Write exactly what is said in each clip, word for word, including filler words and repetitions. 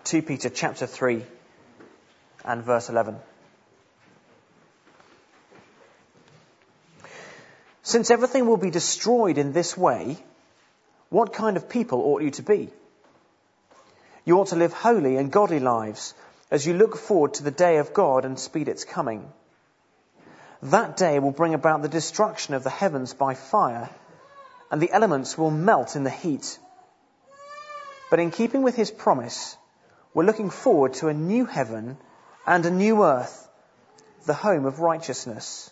Second Peter chapter three and verse eleven. Since everything will be destroyed in this way, what kind of people ought you to be? You ought to live holy and godly lives as you look forward to the day of God and speed its coming. That day will bring about the destruction of the heavens by fire, and the elements will melt in the heat. But in keeping with his promise, we're looking forward to a new heaven and a new earth, the home of righteousness.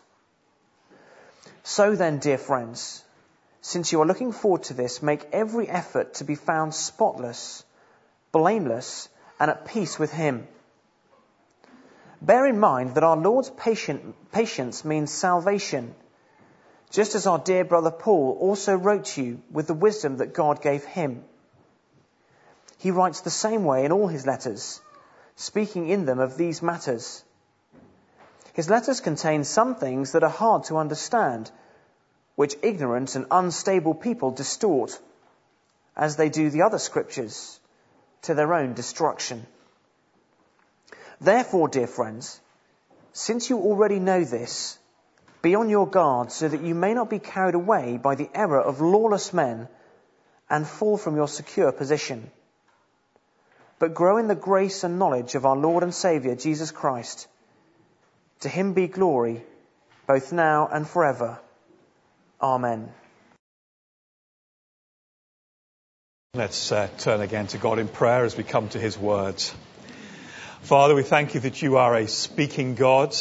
So then, dear friends, since you are looking forward to this, make every effort to be found spotless, blameless, and at peace with him. Bear in mind that our Lord's patient, patience means salvation, just as our dear brother Paul also wrote to you with the wisdom that God gave him. He writes the same way in all his letters, speaking in them of these matters. His letters contain some things that are hard to understand, which ignorant and unstable people distort, as they do the other scriptures, to their own destruction. Therefore, dear friends, since you already know this, be on your guard so that you may not be carried away by the error of lawless men and fall from your secure position. But grow in the grace and knowledge of our Lord and Saviour, Jesus Christ. To him be glory, both now and forever. Amen. Let's uh, turn again to God in prayer as we come to his words. Father, we thank you that you are a speaking God.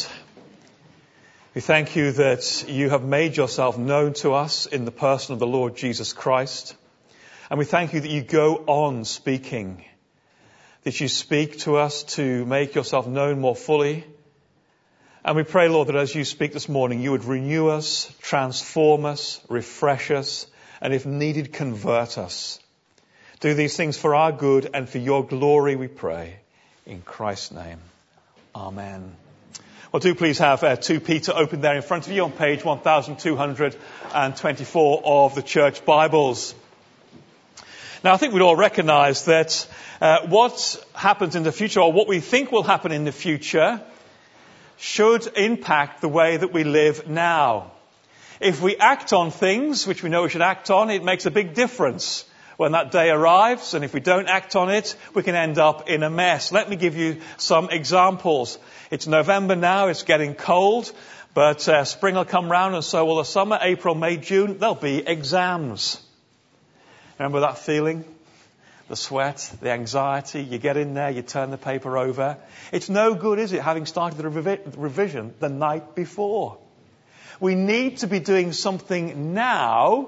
We thank you that you have made yourself known to us in the person of the Lord Jesus Christ. And we thank you that you go on speaking, that you speak to us to make yourself known more fully. And we pray, Lord, that as you speak this morning, you would renew us, transform us, refresh us, and if needed, convert us. Do these things for our good and for your glory, we pray. In Christ's name. Amen. Well, do please have uh, Second Peter open there in front of you on page one thousand two hundred twenty-four of the Church Bibles. Now, I think we'd all recognise that uh, what happens in the future, or what we think will happen in the future, should impact the way that we live now. If we act on things which we know we should act on, it makes a big difference when that day arrives. And if we don't act on it, we can end up in a mess. Let me give you some examples. It's November now, it's getting cold, but uh, spring will come round and so will the summer. April, May, June, there'll be exams. Remember that feeling? The sweat, the anxiety, you get in there, you turn the paper over. It's no good, is it, having started the revi- revision the night before? We need to be doing something now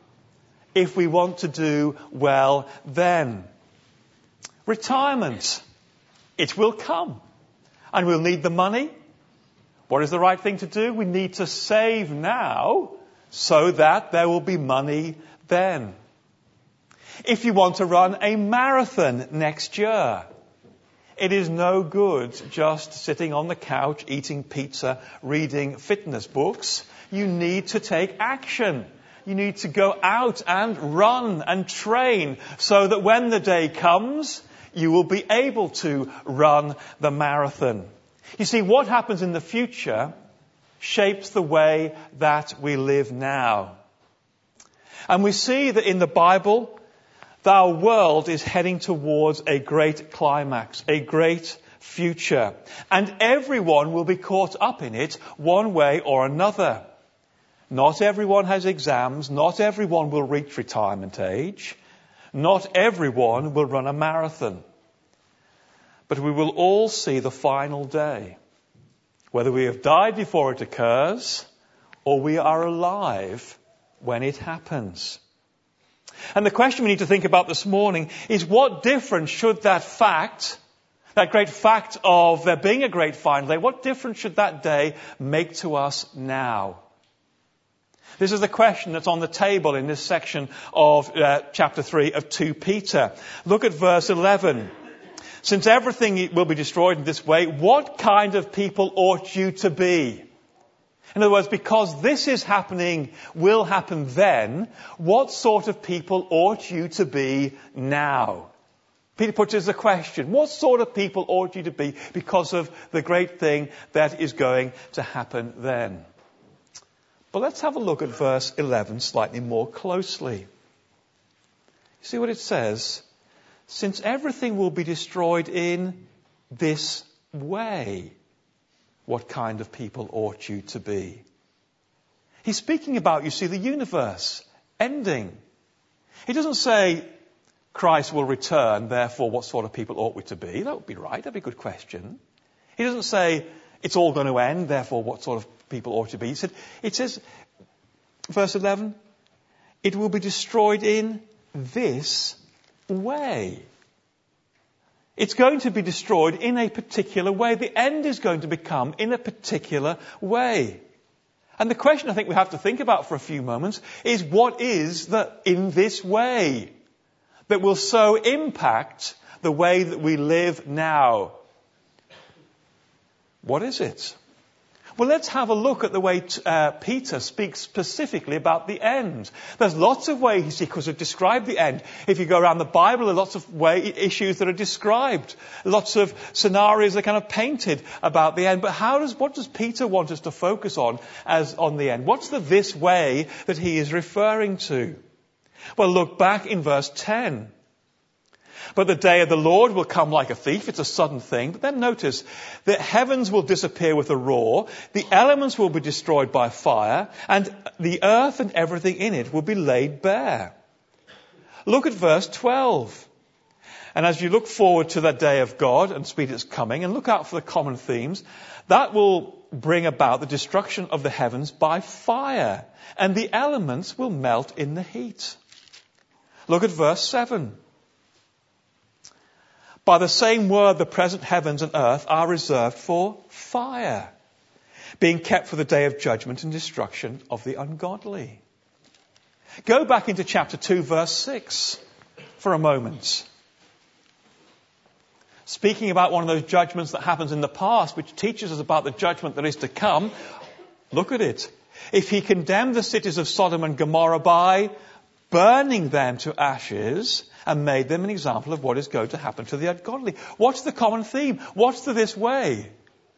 if we want to do well then. Retirement. It will come. And we'll need the money. What is the right thing to do? We need to save now so that there will be money then. If you want to run a marathon next year, it is no good just sitting on the couch, eating pizza, reading fitness books. You need to take action. You need to go out and run and train so that when the day comes, you will be able to run the marathon. You see, what happens in the future shapes the way that we live now. And we see that in the Bible, our world is heading towards a great climax, a great future. And everyone will be caught up in it one way or another. Not everyone has exams. Not everyone will reach retirement age. Not everyone will run a marathon. But we will all see the final day. Whether we have died before it occurs or we are alive when it happens. And the question we need to think about this morning is, what difference should that fact, that great fact of there being a great final day, what difference should that day make to us now? This is the question that's on the table in this section of uh, chapter three of Second Peter. Look at verse eleven. Since everything will be destroyed in this way, what kind of people ought you to be? In other words, because this is happening, will happen then, what sort of people ought you to be now? Peter puts it as a question. What sort of people ought you to be because of the great thing that is going to happen then? But let's have a look at verse eleven slightly more closely. See what it says? Since everything will be destroyed in this way, what kind of people ought you to be? He's speaking about, you see, the universe ending. He doesn't say Christ will return, therefore what sort of people ought we to be? That would be right, that'd be a good question. He doesn't say it's all going to end, therefore what sort of people ought to be. He said, it says, verse eleven, it will be destroyed in this way. It's going to be destroyed in a particular way. The end is going to become in a particular way. And the question I think we have to think about for a few moments is, what is the in this way that will so impact the way that we live now? What is it? Well, let's have a look at the way uh, Peter speaks specifically about the end. There's lots of ways he could have described the end. If you go around the Bible, there are lots of way, issues that are described. Lots of scenarios that are kind of painted about the end. But how does, what does Peter want us to focus on as on the end? What's the this way that he is referring to? Well, look back in verse ten. But the day of the Lord will come like a thief. It's a sudden thing. But then notice, the heavens will disappear with a roar, the elements will be destroyed by fire, and the earth and everything in it will be laid bare. Look at verse twelve. And as you look forward to that day of God and speed its coming, and look out for the common themes, that will bring about the destruction of the heavens by fire, and the elements will melt in the heat. Look at verse seven. By the same word, the present heavens and earth are reserved for fire, being kept for the day of judgment and destruction of the ungodly. Go back into chapter two, verse six for a moment. Speaking about one of those judgments that happens in the past, which teaches us about the judgment that is to come, look at it. If he condemned the cities of Sodom and Gomorrah by burning them to ashes, and made them an example of what is going to happen to the ungodly. What's the common theme? What's the this way?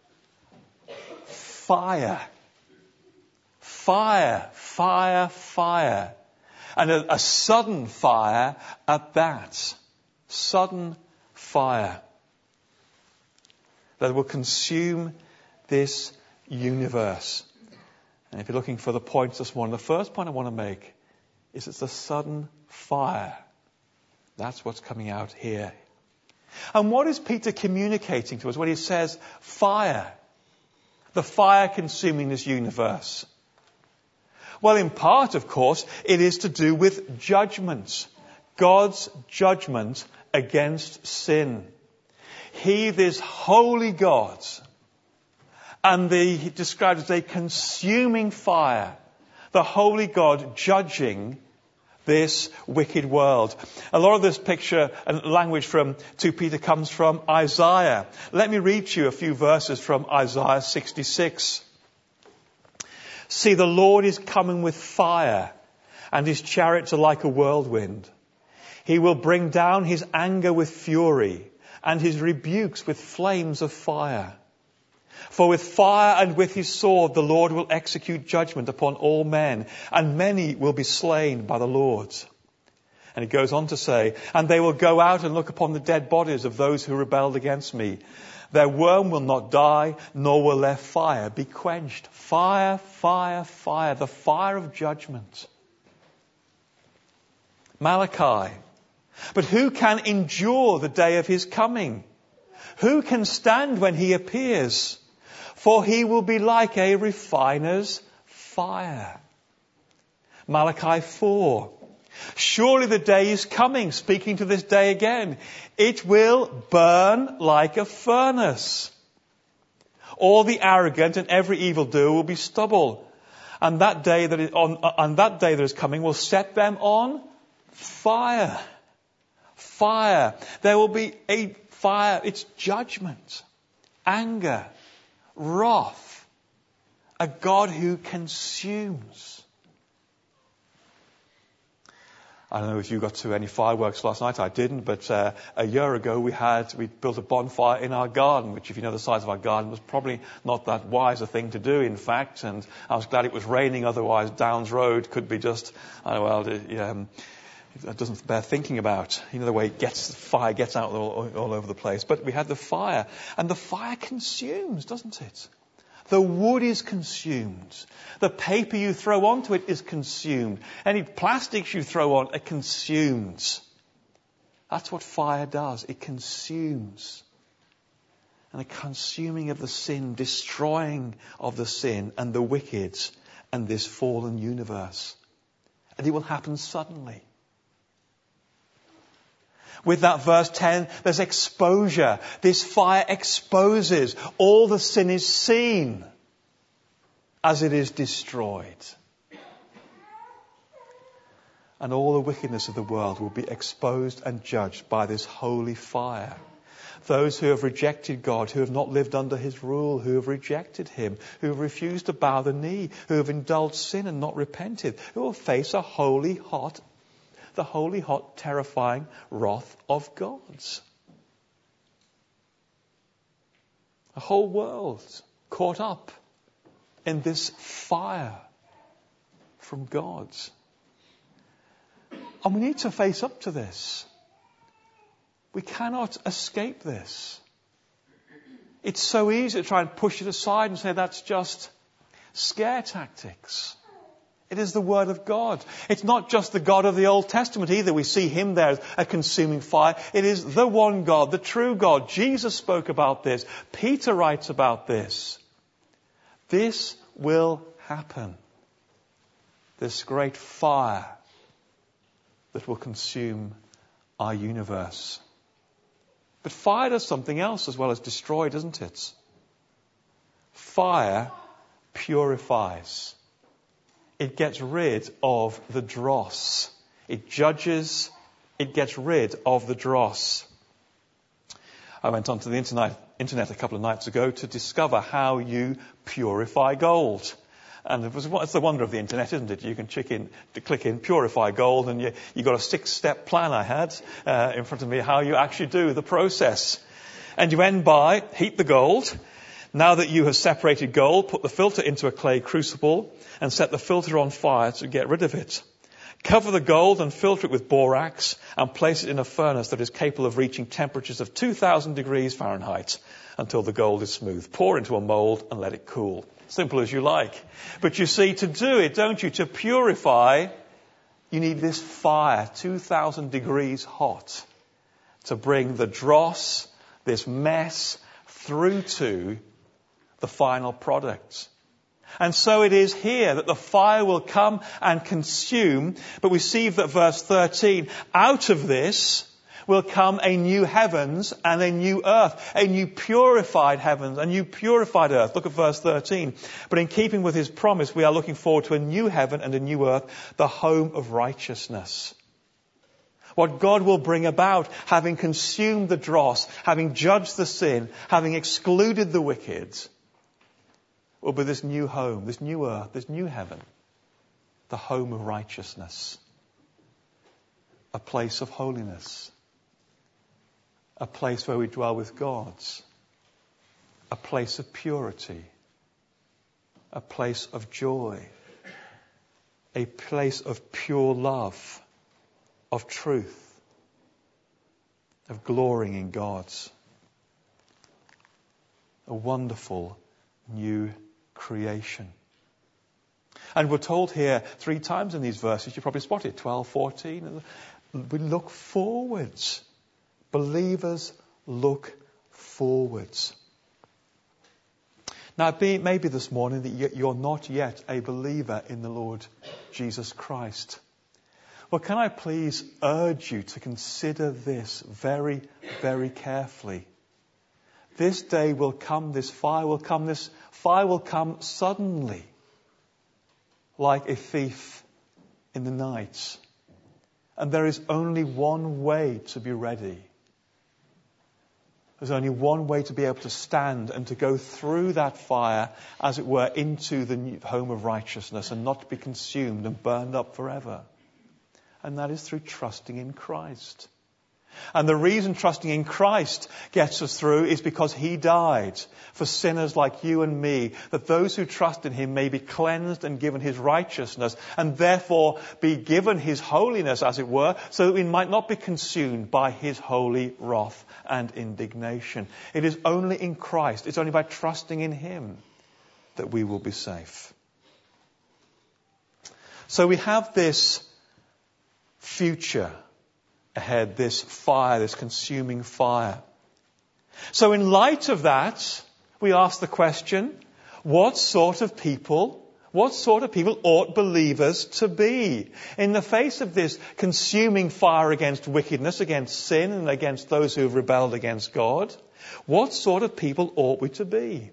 Fire. Fire, fire, fire. And a, a sudden fire at that. Sudden fire that will consume this universe. And if you're looking for the points this morning, the first point I want to make is it's a sudden fire. That's what's coming out here. And what is Peter communicating to us when he says fire? The fire consuming this universe. Well, in part, of course, it is to do with judgment. God's judgment against sin. He, this holy God, and the, he described as a consuming fire. The holy God judging this wicked world. A lot of this picture and language from Second Peter comes from Isaiah. Let me read to you a few verses from Isaiah sixty-six. See, the Lord is coming with fire, and his chariots are like a whirlwind. He will bring down his anger with fury, and his rebukes with flames of fire. For with fire and with his sword the Lord will execute judgment upon all men, and many will be slain by the Lord. And he goes on to say, and they will go out and look upon the dead bodies of those who rebelled against me. Their worm will not die, nor will their fire be quenched. Fire, fire, fire, the fire of judgment. Malachi. But who can endure the day of his coming? Who can stand when he appears? For he will be like a refiner's fire. Malachi four. Surely the day is coming, speaking to this day again. It will burn like a furnace. All the arrogant and every evildoer will be stubble. And that day that is on, and that day that is coming will set them on fire. Fire. There will be a fire. It's judgment, anger, wrath, a God who consumes. I don't know if you got to any fireworks last night. I didn't, but uh, a year ago we had we built a bonfire in our garden, which, if you know the size of our garden, was probably not that wise a thing to do, in fact. And I was glad it was raining. Otherwise, Downs Road could be just, oh, well, it, um, it doesn't bear thinking about. You know the way it gets the fire gets out all, all over the place. But we had the fire, and the fire consumes, doesn't it? The wood is consumed. The paper you throw onto it is consumed. Any plastics you throw on are consumed. That's what fire does. It consumes. And the consuming of the sin, destroying of the sin and the wicked and this fallen universe. And it will happen suddenly. With that verse ten, there's exposure. This fire exposes. All the sin is seen as it is destroyed. And all the wickedness of the world will be exposed and judged by this holy fire. Those who have rejected God, who have not lived under his rule, who have rejected him, who have refused to bow the knee, who have indulged sin and not repented, who will face a holy, hot the holy, hot, terrifying wrath of God. The whole world caught up in this fire from God. And we need to face up to this. We cannot escape this. It's so easy to try and push it aside and say that's just scare tactics. It is the Word of God. It's not just the God of the Old Testament either. We see him there as a consuming fire. It is the one God, the true God. Jesus spoke about this. Peter writes about this. This will happen. This great fire that will consume our universe. But fire does something else as well as destroy, doesn't it? Fire purifies. It gets rid of the dross. It judges. It gets rid of the dross. I went onto the internet, internet a couple of nights ago to discover how you purify gold. And it was, it's the wonder of the internet, isn't it? You can click in, click in purify gold, and you, you got a six-step plan I had uh, in front of me how you actually do the process. And you end by heat the gold. Now that you have separated gold, put the filter into a clay crucible and set the filter on fire to get rid of it. Cover the gold and filter it with borax and place it in a furnace that is capable of reaching temperatures of two thousand degrees Fahrenheit until the gold is smooth. Pour into a mold and let it cool. Simple as you like. But you see, to do it, don't you, to purify, you need this fire, two thousand degrees hot, to bring the dross, this mess, through to the final product. And so it is here that the fire will come and consume. But we see that verse thirteen, out of this will come a new heavens and a new earth, a new purified heavens, a new purified earth. Look at verse thirteen. But in keeping with his promise, we are looking forward to a new heaven and a new earth, the home of righteousness. What God will bring about, having consumed the dross, having judged the sin, having excluded the wicked, will be this new home, this new earth, this new heaven, the home of righteousness, a place of holiness, a place where we dwell with God, a place of purity, a place of joy, a place of pure love, of truth, of glorying in God. A wonderful new creation. And we're told here three times in these verses, you probably spotted, twelve, fourteen, we look forwards. Believers look forwards. Now, be, maybe this morning that you're not yet a believer in the Lord Jesus Christ. Well, can I please urge you to consider this very, very carefully. This day will come, this fire will come, this fire will come suddenly, like a thief in the night. And there is only one way to be ready. There's only one way to be able to stand and to go through that fire, as it were, into the home of righteousness and not to be consumed and burned up forever. and that is through trusting in Christ. And the reason trusting in Christ gets us through is because he died for sinners like you and me, that those who trust in him may be cleansed and given his righteousness, and therefore be given his holiness, as it were, so that we might not be consumed by his holy wrath and indignation. It is only in Christ, it's only by trusting in him that we will be safe. So we have this future ahead, this fire, this consuming fire. So in light of that, we ask the question, what sort of people, what sort of people ought believers to be? In the face of this consuming fire against wickedness, against sin, and against those who have rebelled against God, what sort of people ought we to be?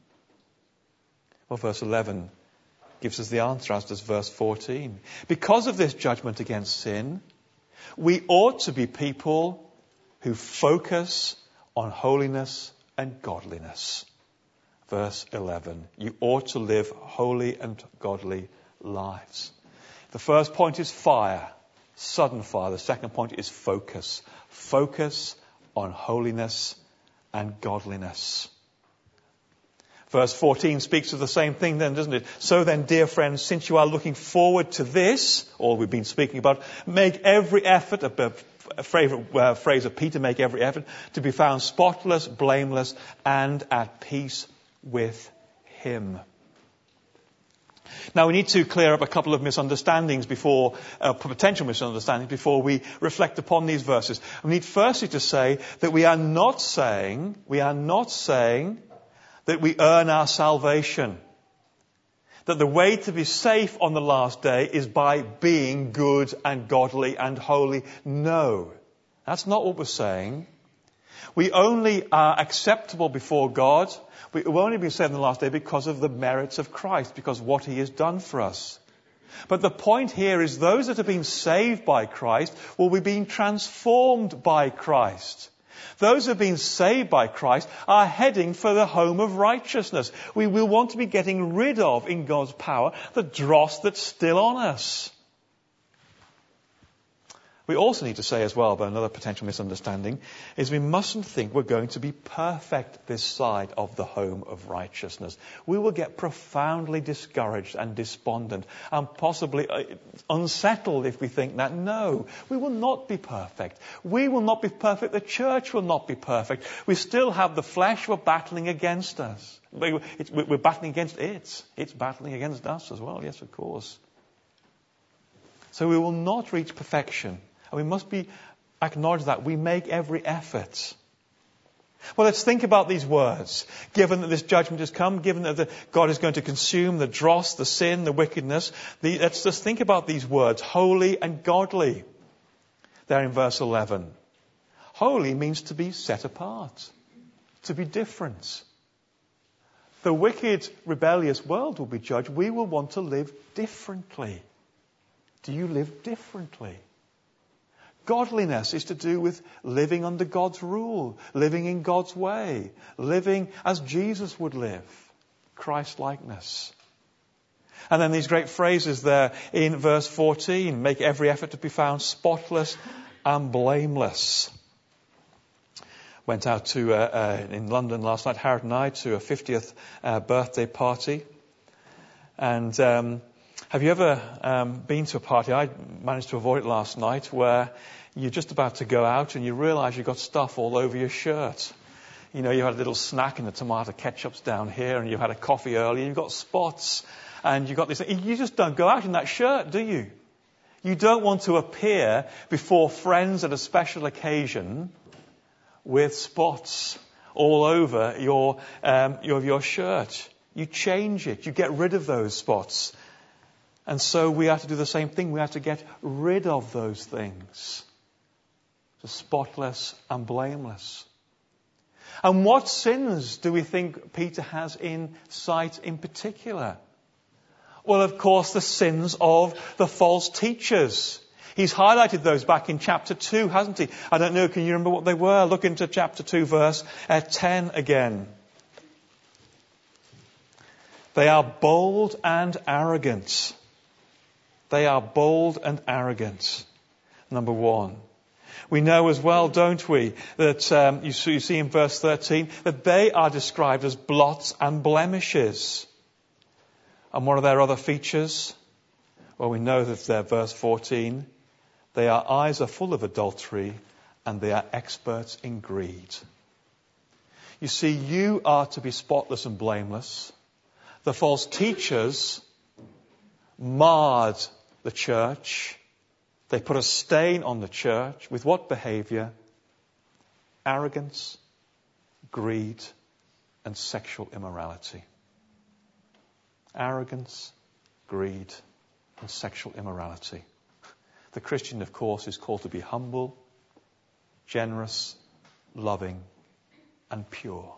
Well, verse eleven gives us the answer, as does verse fourteen. Because of this judgment against sin, we ought to be people who focus on holiness and godliness. Verse eleven. You ought to live holy and godly lives. The first point is fire, sudden fire. The second point is focus. Focus on holiness and godliness. Verse fourteen speaks of the same thing then, doesn't it? So then, dear friends, since you are looking forward to this, all we've been speaking about, make every effort, a, a favourite uh, phrase of Peter, make every effort to be found spotless, blameless, and at peace with him. Now we need to clear up a couple of misunderstandings before, uh, potential misunderstandings before we reflect upon these verses. We need firstly to say that we are not saying, we are not saying that we earn our salvation. That the way to be safe on the last day is by being good and godly and holy. No, that's not what we're saying. We only are acceptable before God. We will only be saved on the last day because of the merits of Christ, because of what he has done for us. But the point here is those that have been saved by Christ will be being transformed by Christ. Those who have been saved by Christ are heading for the home of righteousness. We will want to be getting rid of, in God's power, the dross that's still on us. We also need to say as well, but another potential misunderstanding, is we mustn't think we're going to be perfect this side of the home of righteousness. We will get profoundly discouraged and despondent and possibly unsettled if we think that. No, we will not be perfect. We will not be perfect. The church will not be perfect. We still have the flesh we're battling against us. We're battling against it. It's battling against us as well. Yes, of course. So we will not reach perfection. And we must be acknowledge that. We make every effort. Well, let's think about these words. Given that this judgment has come, given that the, God is going to consume the dross, the sin, the wickedness, the, let's just think about these words. Holy and godly. There in verse eleven. Holy means to be set apart. To be different. The wicked, rebellious world will be judged. We will want to live differently. Do you live differently? Godliness is to do with living under God's rule, living in God's way, living as Jesus would live, Christ-likeness. And then these great phrases there in verse fourteen, make every effort to be found spotless and blameless. Went out to, uh, uh, in London last night, Harriet and I, to a fiftieth uh, birthday party. And um, have you ever um, been to a party? I managed to avoid it last night, where you're just about to go out and you realise you've got stuff all over your shirt. You know, you had a little snack and the tomato ketchup's down here, and you've had a coffee early and you've got spots, and you've got this. You just don't go out in that shirt, do you? You don't want to appear before friends at a special occasion with spots all over your um, your, your shirt. You change it. You get rid of those spots. And so we have to do the same thing. We have to get rid of those things. So spotless and blameless. And what sins do we think Peter has in sight in particular? Well, of course, the sins of the false teachers. He's highlighted those back in chapter two, hasn't he? I don't know, can you remember what they were? Look into chapter two, verse uh, ten again. They are bold and arrogant. They are bold and arrogant. number one. We know as well, don't we, that um, you, see, you see in verse thirteen, that they are described as blots and blemishes. And what are their other features? Well, we know that they're verse fourteen. Their eyes are full of adultery and they are experts in greed. You see, you are to be spotless and blameless. The false teachers marred the church. They put a stain on the church with what behavior? Arrogance, greed, and sexual immorality. Arrogance, greed, and sexual immorality. The Christian, of course, is called to be humble, generous, loving, and pure.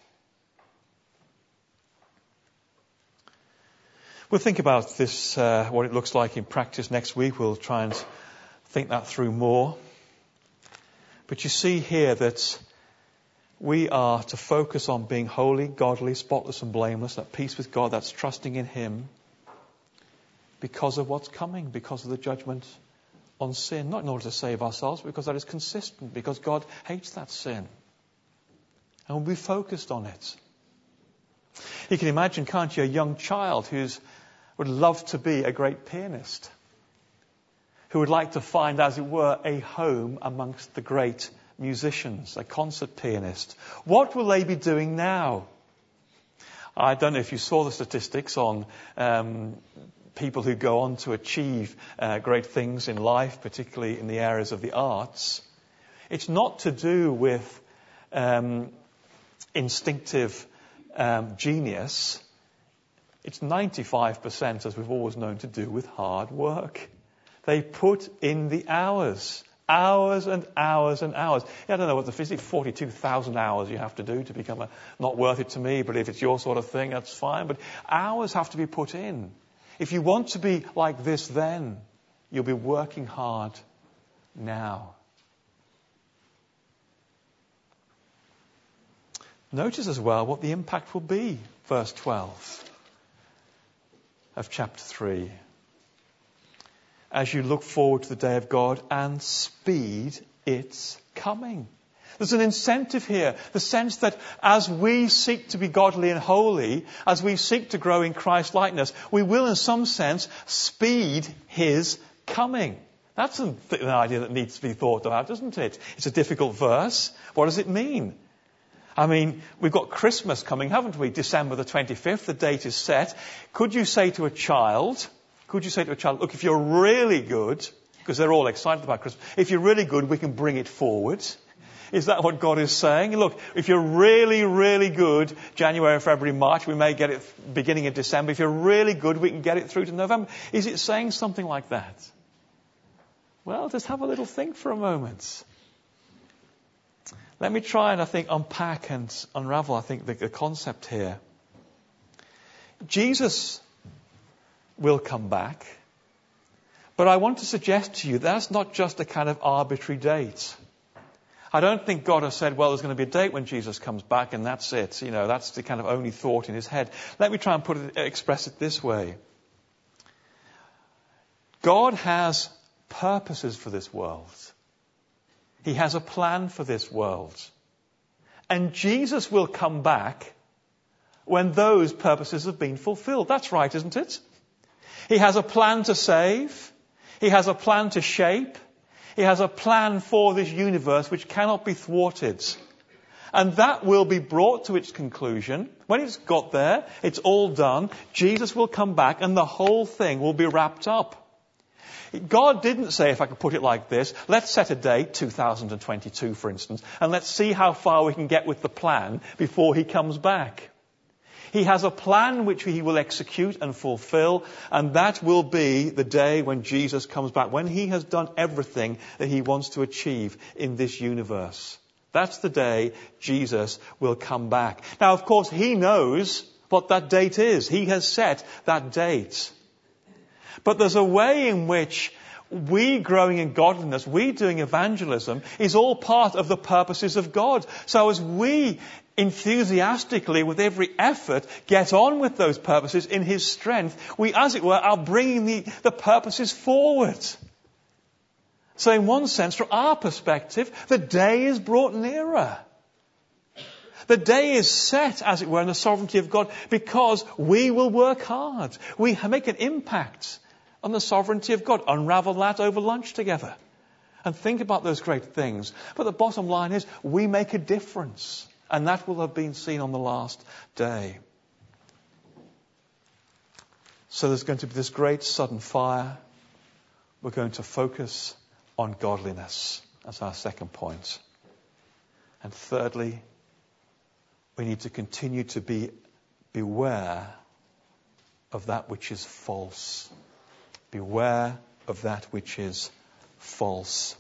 We'll think about this, uh, what it looks like in practice next week. We'll try and think that through more. But you see here that we are to focus on being holy, godly, spotless and blameless, at peace with God. That's trusting in Him because of what's coming, because of the judgment on sin. Not in order to save ourselves, because that is consistent, because God hates that sin. And we'll be focused on it. You can imagine, can't you, a young child who's would love to be a great pianist, who would like to find, as it were, a home amongst the great musicians, a concert pianist. What will they be doing now? I don't know if you saw the statistics on um, people who go on to achieve uh, great things in life, particularly in the areas of the arts. It's not to do with um, instinctive um, genius. It's ninety-five percent, as we've always known, to do with hard work. They put in the hours, hours and hours and hours. Yeah, I don't know what the physics, forty-two thousand hours you have to do to become a, not worth it to me, but if it's your sort of thing, that's fine. But hours have to be put in. If you want to be like this then, you'll be working hard now. Notice as well what the impact will be, verse twelve. Of chapter three. As you look forward to the day of God and speed its coming. There's an incentive here. The sense that as we seek to be godly and holy, as we seek to grow in Christ likeness, we will in some sense speed His coming. That's an, an idea that needs to be thought about, doesn't it? It's a difficult verse. What does it mean? I mean, we've got Christmas coming, haven't we? December the twenty-fifth, the date is set. Could you say to a child, could you say to a child, look, if you're really good, because they're all excited about Christmas, if you're really good, we can bring it forward. Is that what God is saying? Look, if you're really, really good, January, February, March, we may get it beginning of December. If you're really good, we can get it through to November. Is it saying something like that? Well, just have a little think for a moment. Let me try and, I think, unpack and unravel, I think, the, the concept here. Jesus will come back, but I want to suggest to you that's not just a kind of arbitrary date. I don't think God has said, well, there's going to be a date when Jesus comes back and that's it. You know, that's the kind of only thought in His head. Let me try and put it, express it this way. God has purposes for this world. He has a plan for this world. And Jesus will come back when those purposes have been fulfilled. That's right, isn't it? He has a plan to save. He has a plan to shape. He has a plan for this universe which cannot be thwarted. And that will be brought to its conclusion. When it's got there, it's all done. Jesus will come back and the whole thing will be wrapped up. God didn't say, if I could put it like this, let's set a date, two thousand twenty-two for instance, and let's see how far we can get with the plan before He comes back. He has a plan which He will execute and fulfill, and that will be the day when Jesus comes back, when He has done everything that He wants to achieve in this universe. That's the day Jesus will come back. Now, of course, He knows what that date is. He has set that date. But there's a way in which we growing in godliness, we doing evangelism, is all part of the purposes of God. So as we enthusiastically, with every effort, get on with those purposes in His strength, we, as it were, are bringing the, the purposes forward. So in one sense, from our perspective, the day is brought nearer. The day is set, as it were, in the sovereignty of God because we will work hard. We make an impact on the sovereignty of God. Unravel that over lunch together. And think about those great things. But the bottom line is we make a difference. And that will have been seen on the last day. So there's going to be this great sudden fire. We're going to focus on godliness. That's our second point. And thirdly, we need to continue to be beware of that which is false. Beware of that which is false.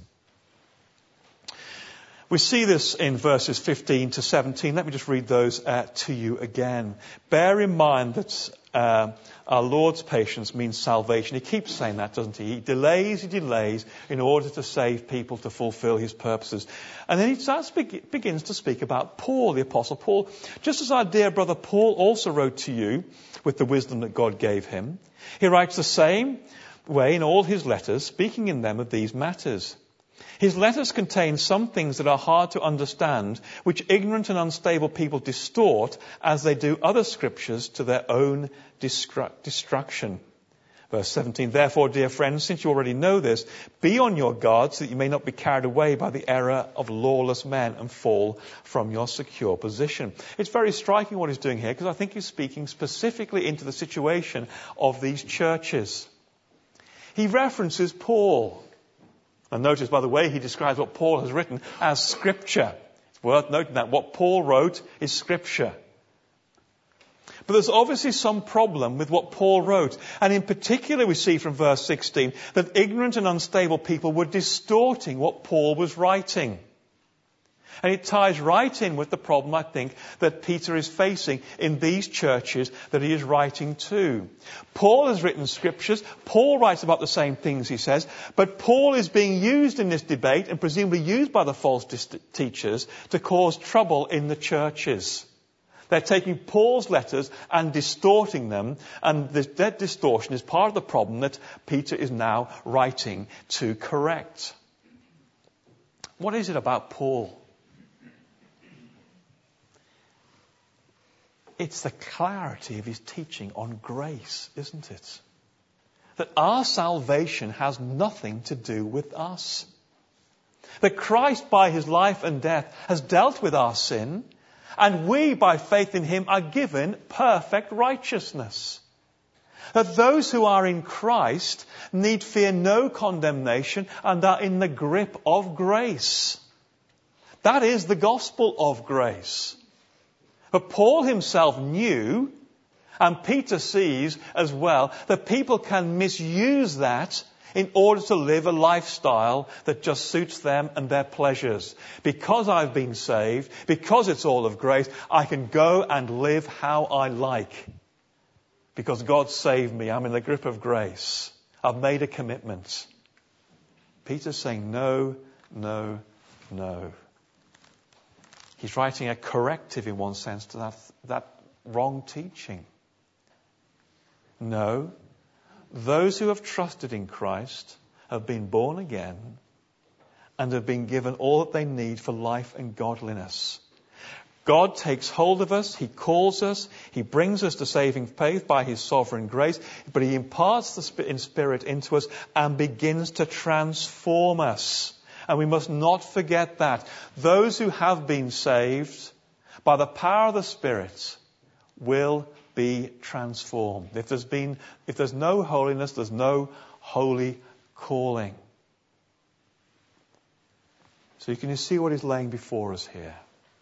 We see this in verses fifteen to seventeen. Let me just read those uh, to you again. Bear in mind that uh, our Lord's patience means salvation. He keeps saying that, doesn't he? He delays, he delays in order to save people, to fulfill his purposes. And then he starts, begins to speak about Paul, the Apostle Paul. Just as our dear brother Paul also wrote to you with the wisdom that God gave him, he writes the same way in all his letters, speaking in them of these matters. His letters contain some things that are hard to understand, which ignorant and unstable people distort as they do other scriptures to their own destru- destruction. Verse seventeen, therefore, dear friends, since you already know this, be on your guard so that you may not be carried away by the error of lawless men and fall from your secure position. It's very striking what he's doing here because I think he's speaking specifically into the situation of these churches. He references Paul. And notice, by the way, he describes what Paul has written as Scripture. It's worth noting that what Paul wrote is Scripture. But there's obviously some problem with what Paul wrote. And in particular, we see from verse sixteen that ignorant and unstable people were distorting what Paul was writing. And it ties right in with the problem, I think, that Peter is facing in these churches that he is writing to. Paul has written scriptures. Paul writes about the same things, he says. But Paul is being used in this debate and presumably used by the false dis- teachers to cause trouble in the churches. They're taking Paul's letters and distorting them. And this, that distortion is part of the problem that Peter is now writing to correct. What is it about Paul? It's the clarity of his teaching on grace, isn't it? That our salvation has nothing to do with us. That Christ, by his life and death, has dealt with our sin, and we, by faith in him, are given perfect righteousness. That those who are in Christ need fear no condemnation and are in the grip of grace. That is the gospel of grace. But Paul himself knew, and Peter sees as well, that people can misuse that in order to live a lifestyle that just suits them and their pleasures. Because I've been saved, because it's all of grace, I can go and live how I like. Because God saved me, I'm in the grip of grace. I've made a commitment. Peter's saying no, no, no. He's writing a corrective, in one sense, to that, that wrong teaching. No, those who have trusted in Christ have been born again and have been given all that they need for life and godliness. God takes hold of us, he calls us, he brings us to saving faith by his sovereign grace, but he imparts the Spirit into us and begins to transform us. And we must not forget that. Those who have been saved by the power of the Spirit will be transformed. If there's been, if there's no holiness, there's no holy calling. So you can see what he's laying before us here.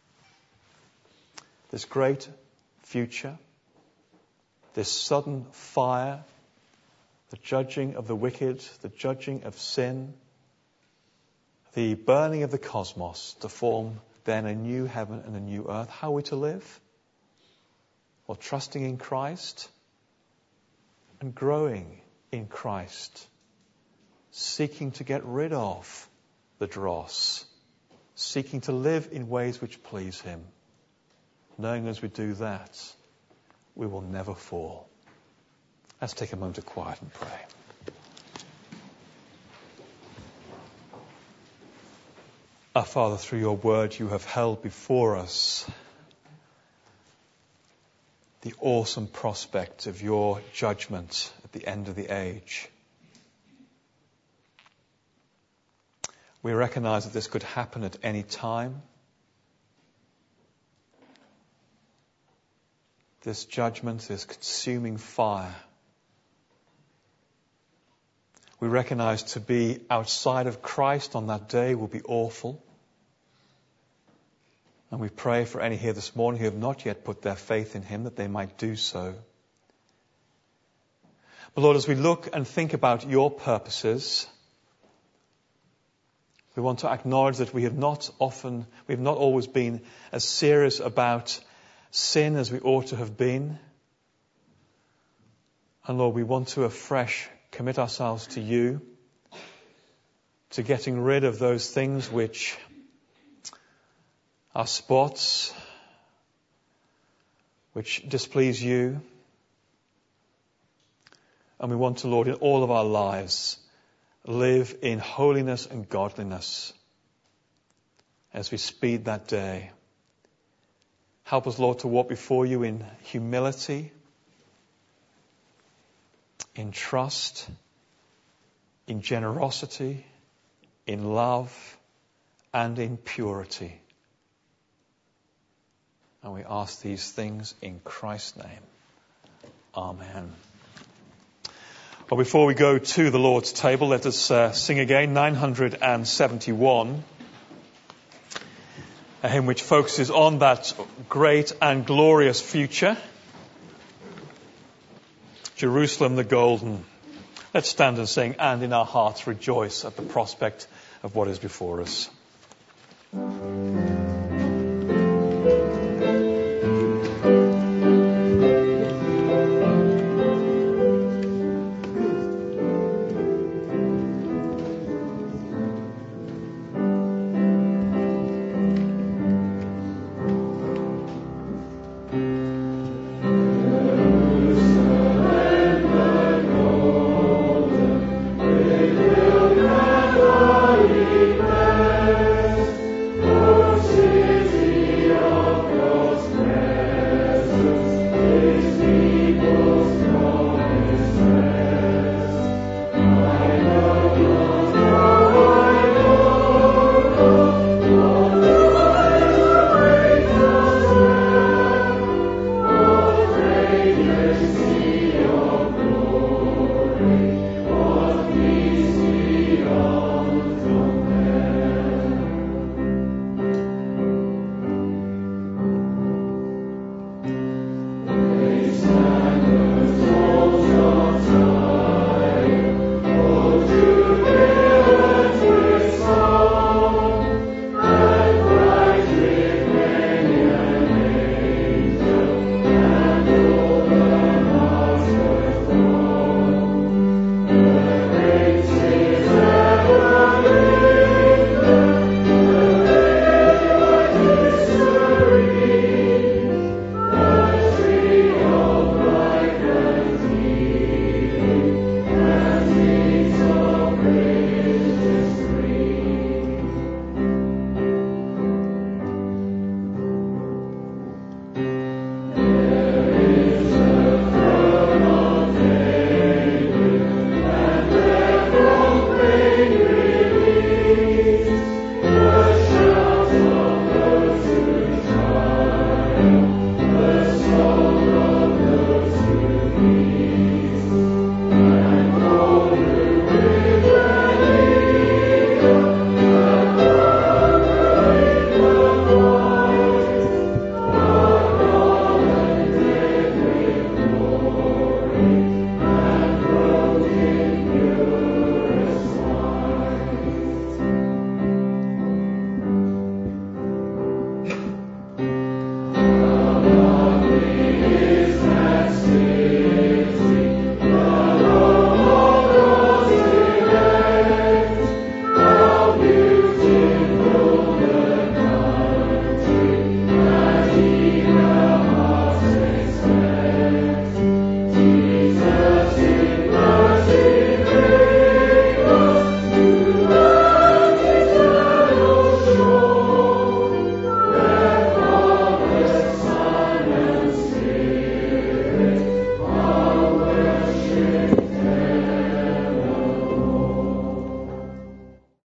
This great future, this sudden fire, the judging of the wicked, the judging of sin, the burning of the cosmos to form then a new heaven and a new earth. How are we to live? Well, trusting in Christ and growing in Christ. Seeking to get rid of the dross. Seeking to live in ways which please him. Knowing as we do that, we will never fall. Let's take a moment of quiet and pray. Our Father, through your word, you have held before us the awesome prospect of your judgment at the end of the age. We recognize that this could happen at any time. This judgment, this consuming fire. We recognize to be outside of Christ on that day will be awful. And we pray for any here this morning who have not yet put their faith in him, that they might do so. But Lord, as we look and think about your purposes, we want to acknowledge that we have not often, we have not always been as serious about sin as we ought to have been. And Lord, we want to afresh commit ourselves to you, to getting rid of those things which are spots, which displease you. And we want to, Lord, in all of our lives, live in holiness and godliness as we speed that day. Help us, Lord, to walk before you in humility, in trust, in generosity, in love, and in purity. And we ask these things in Christ's name. Amen. Well, before we go to the Lord's table, let us uh, sing again nine hundred seventy-one, a hymn which focuses on that great and glorious future. Jerusalem the golden. Let's stand and sing, and in our hearts rejoice at the prospect of what is before us.